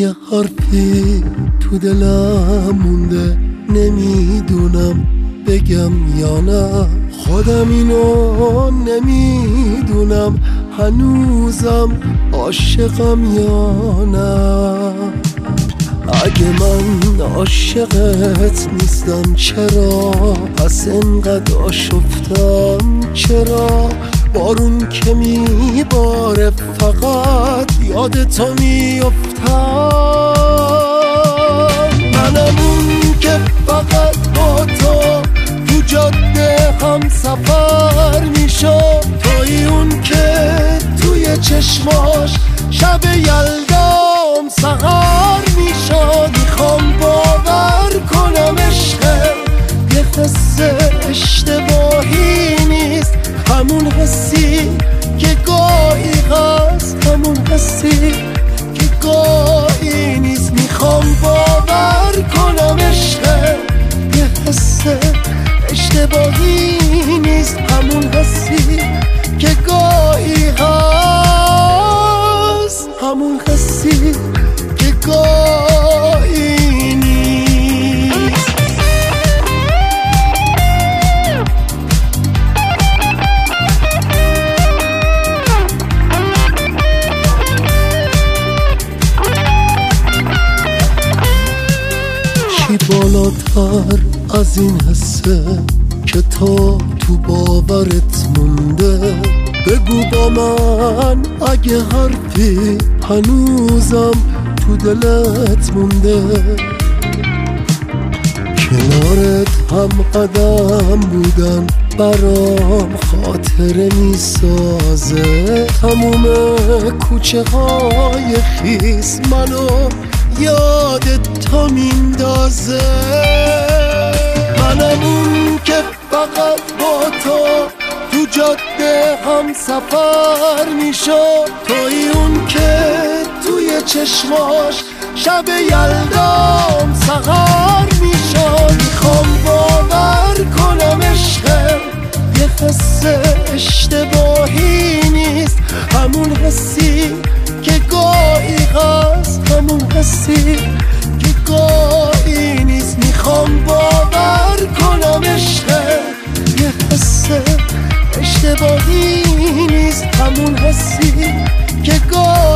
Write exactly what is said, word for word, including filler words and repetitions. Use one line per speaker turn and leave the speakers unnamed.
یه حرفی تو دلم مونده، نمیدونم بگم یا نه. خودم اینو نمیدونم هنوزم عاشقم یا نه. اگه من عاشقت نیستم چرا پس انقدر آشفتم؟ چرا بارون که میباره فقط یاد تو میافتم؟ منم اون که فقط با تو تو جاده هم سفر میشم، توی اون که توی چشماش شب یلدام سهر میشم. میخوام باور کنم عشقم یه قصه اشتباهی نیست، همون حسی که گاهی هست، همون حسی که گاهی نیست. میخوام باور کنم عشقم یه حس اشتباهی نیست، همون حسی که گاهی هست، همون حسی که گاهی نیست. چی بالاتر از این حسه که تا تو باورت مونده؟ بگو با من اگه حرفی هنوزم تو دلت مونده. کنارت هم قدم بودن برام خاطره میسازه، تموم کوچه های خیس منو یاد تو میندازه. منم اون که فقط با تو تو جاده هم سفر میشم، توی اون که توی چشماش شب یلدام سهر میشم. میخوام باور کنم عشقم یه قصه اشتباهی نیست، همون حسی که گاهی هست، همون حسی که گاهی نیست. میخوام باور کنم عشقم یه حس اشتباهی نیست، همون حسی که گاهی